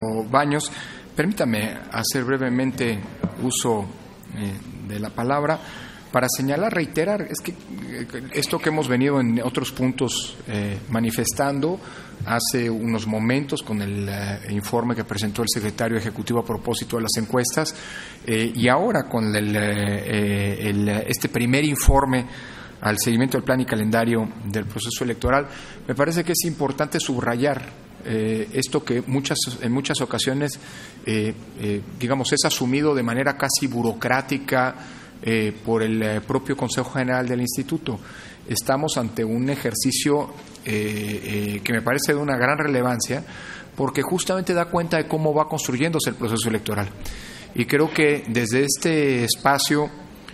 Baños, permítame hacer brevemente uso de la palabra para señalar, reiterar, es que esto que hemos venido en otros puntos manifestando hace unos momentos con el informe que presentó el secretario ejecutivo a propósito de las encuestas y ahora con este primer informe al seguimiento del plan y calendario del proceso electoral, me parece que es importante subrayar esto que en muchas ocasiones, digamos, es asumido de manera casi burocrática por el propio Consejo General del Instituto. Estamos ante un ejercicio que me parece de una gran relevancia porque justamente da cuenta de cómo va construyéndose el proceso electoral. Y creo que desde este espacio,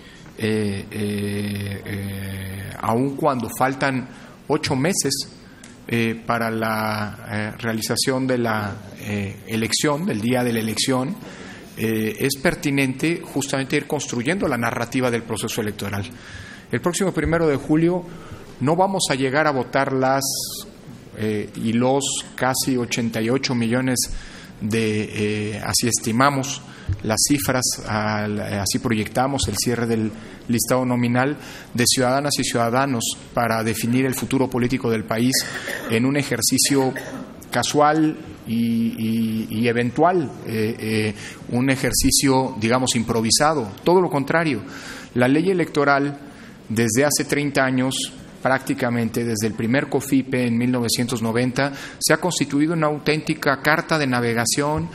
aun cuando faltan 8 meses para la realización de la elección, del día de la elección, es pertinente justamente ir construyendo la narrativa del proceso electoral. El próximo 1 de julio no vamos a llegar a votar las y los casi 88 millones de, así estimamos las cifras, así proyectamos el cierre del listado nominal de ciudadanas y ciudadanos para definir el futuro político del país en un ejercicio casual y eventual, un ejercicio, digamos, improvisado. Todo lo contrario, la ley electoral desde hace 30 años, prácticamente desde el primer COFIPE en 1990, se ha constituido una auténtica carta de navegación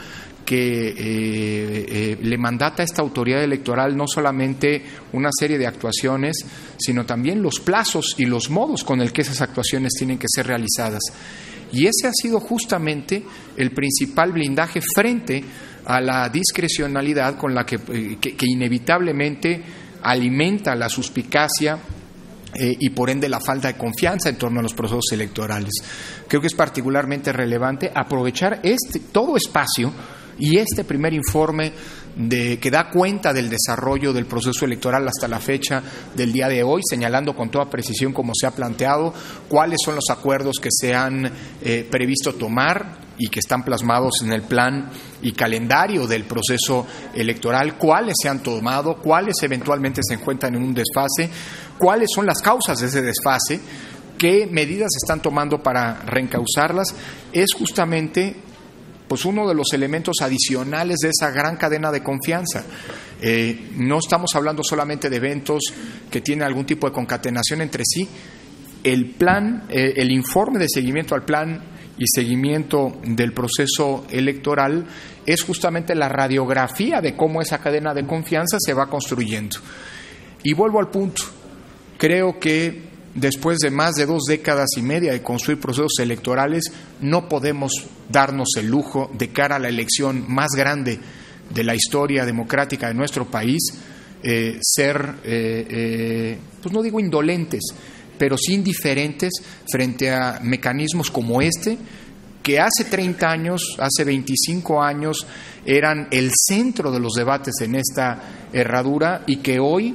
que le mandata a esta autoridad electoral no solamente una serie de actuaciones, sino también los plazos y los modos con el que esas actuaciones tienen que ser realizadas. Y ese ha sido justamente el principal blindaje frente a la discrecionalidad con la que inevitablemente alimenta la suspicacia y por ende la falta de confianza en torno a los procesos electorales. Creo que es particularmente relevante aprovechar todo espacio y este primer informe que da cuenta del desarrollo del proceso electoral hasta la fecha del día de hoy, señalando con toda precisión cómo se ha planteado, cuáles son los acuerdos que se han previsto tomar y que están plasmados en el plan y calendario del proceso electoral, cuáles se han tomado, cuáles eventualmente se encuentran en un desfase, cuáles son las causas de ese desfase, qué medidas se están tomando para reencauzarlas. Es justamente pues uno de los elementos adicionales de esa gran cadena de confianza. No estamos hablando solamente de eventos que tienen algún tipo de concatenación entre sí. El plan, el informe de seguimiento al plan y seguimiento del proceso electoral es justamente la radiografía de cómo esa cadena de confianza se va construyendo. Y vuelvo al punto. Creo que después de más de 2 décadas y media de construir procesos electorales, no podemos darnos el lujo, de cara a la elección más grande de la historia democrática de nuestro país, ser, pues no digo indolentes, pero sí indiferentes frente a mecanismos como este, que hace 30 años, hace 25 años, eran el centro de los debates en esta herradura y que hoy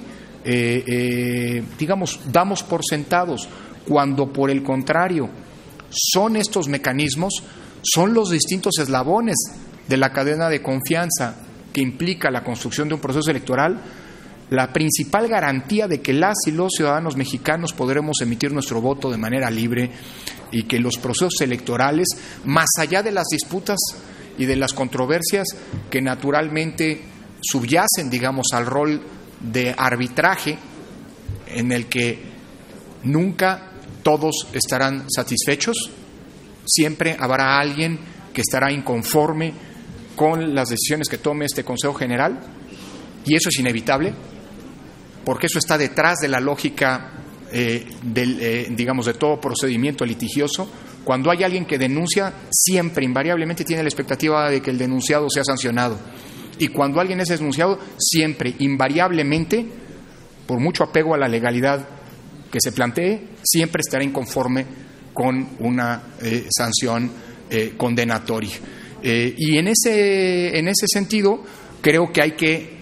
digamos, damos por sentados, cuando por el contrario son estos mecanismos, son los distintos eslabones de la cadena de confianza que implica la construcción de un proceso electoral, la principal garantía de que las y los ciudadanos mexicanos podremos emitir nuestro voto de manera libre y que los procesos electorales, más allá de las disputas y de las controversias que naturalmente subyacen, digamos, al rol de arbitraje en el que nunca todos estarán satisfechos, siempre habrá alguien que estará inconforme con las decisiones que tome este Consejo General, y eso es inevitable, porque eso está detrás de la lógica digamos, de todo procedimiento litigioso. Cuando hay alguien que denuncia, siempre, invariablemente, tiene la expectativa de que el denunciado sea sancionado. Y cuando alguien es denunciado, siempre, invariablemente, por mucho apego a la legalidad que se plantee, siempre estará inconforme con una sanción condenatoria. Y en ese sentido, creo que hay que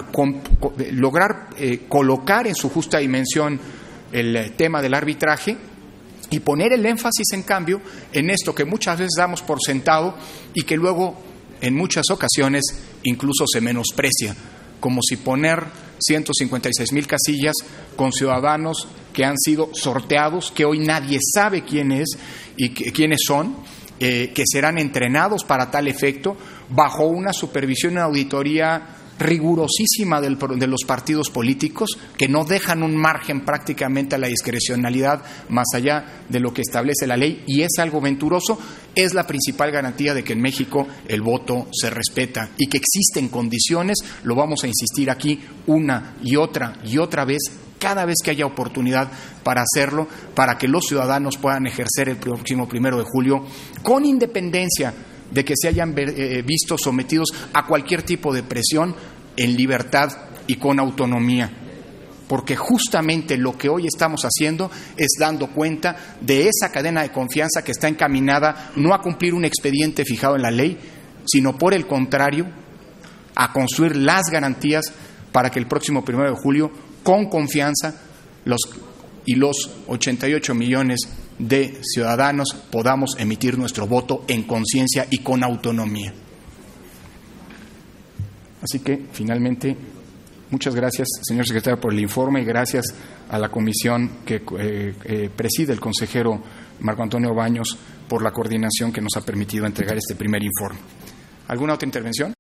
lograr colocar en su justa dimensión el tema del arbitraje y poner el énfasis, en cambio, en esto que muchas veces damos por sentado y que luego en muchas ocasiones incluso se menosprecia, como si poner 156,000 casillas con ciudadanos que han sido sorteados, que hoy nadie sabe quién es y quiénes son, que serán entrenados para tal efecto, bajo una supervisión y una auditoría rigurosísima de los partidos políticos, que no dejan un margen prácticamente a la discrecionalidad más allá de lo que establece la ley, y es algo venturoso. Es la principal garantía de que en México el voto se respeta y que existen condiciones, lo vamos a insistir aquí una y otra vez, cada vez que haya oportunidad para hacerlo, para que los ciudadanos puedan ejercer el próximo 1 de julio con independencia de que se hayan visto sometidos a cualquier tipo de presión, en libertad y con autonomía. Porque justamente lo que hoy estamos haciendo es dando cuenta de esa cadena de confianza que está encaminada no a cumplir un expediente fijado en la ley, sino por el contrario, a construir las garantías para que el próximo 1 de julio, con confianza, los 88 millones de ciudadanos podamos emitir nuestro voto en conciencia y con autonomía. Así que, finalmente, muchas gracias, señor secretario, por el informe, y gracias a la comisión que preside el consejero Marco Antonio Baños por la coordinación que nos ha permitido entregar este primer informe. ¿Alguna otra intervención?